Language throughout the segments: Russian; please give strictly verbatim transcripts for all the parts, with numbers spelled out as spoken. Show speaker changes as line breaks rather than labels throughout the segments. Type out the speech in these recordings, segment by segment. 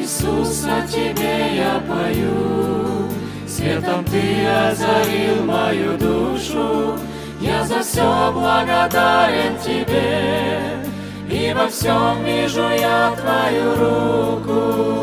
Иисус, о Тебе я пою, светом Ты озарил мою душу. Я за все благодарен Тебе, и во всем вижу я Твою руку.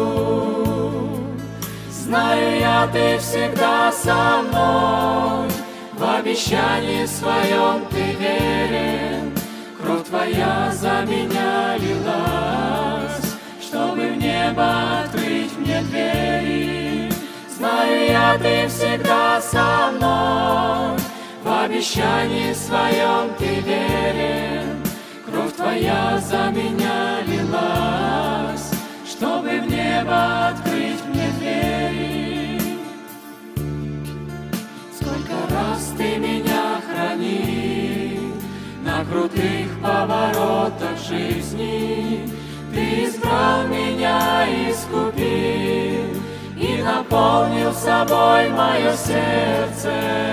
Знаю я, Ты всегда со мной, в обещании своем Ты верен. Кровь Твоя за меня лилась, чтобы в небо открыть мне двери. Знаю я, Ты всегда со мной, в обещании своем Ты верен. Кровь Твоя за меня лилась, чтобы в небо открыть мне двери. Сколько раз Ты меня хранил на крутых поворотах жизни. Ты избрал меня, искупил и наполнил собой мое сердце.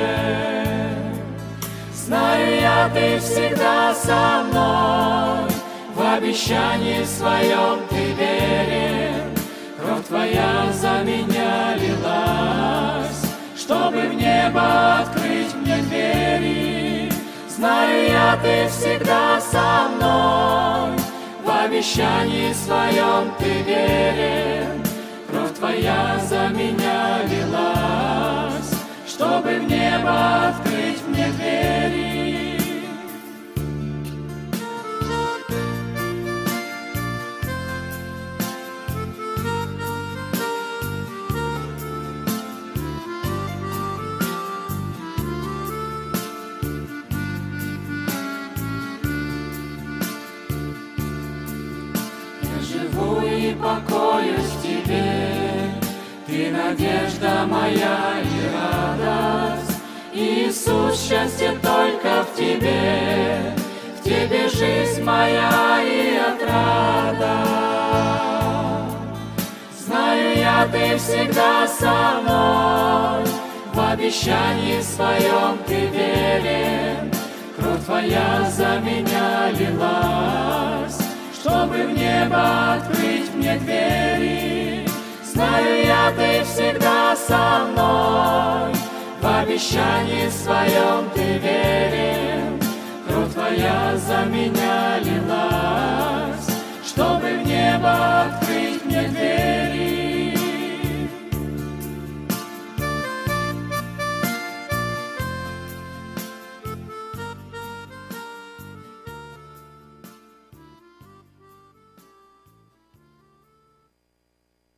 Знаю я, Ты всегда со мной, в обещании своем Ты верен. Кровь Твоя за меня лилась, чтобы в небо открыть мне двери. Знаю я, Ты всегда со мной, в обещании своем Ты верен. Кровь Твоя за меня лилась, чтобы в небо открыть мне двери. Я живу и покоюсь в Тебе, Ты надежда моя и радость. Иисус, счастье только в Тебе, в Тебе жизнь моя и отрада. Знаю я, Ты всегда со мной, в обещании своем Ты верен. Кровь Твоя за меня лилась, чтобы в небо открыть мне двери. Знаю я, Ты всегда со мной, в обещании своем Ты верен. Кровь Твоя за меня лилась,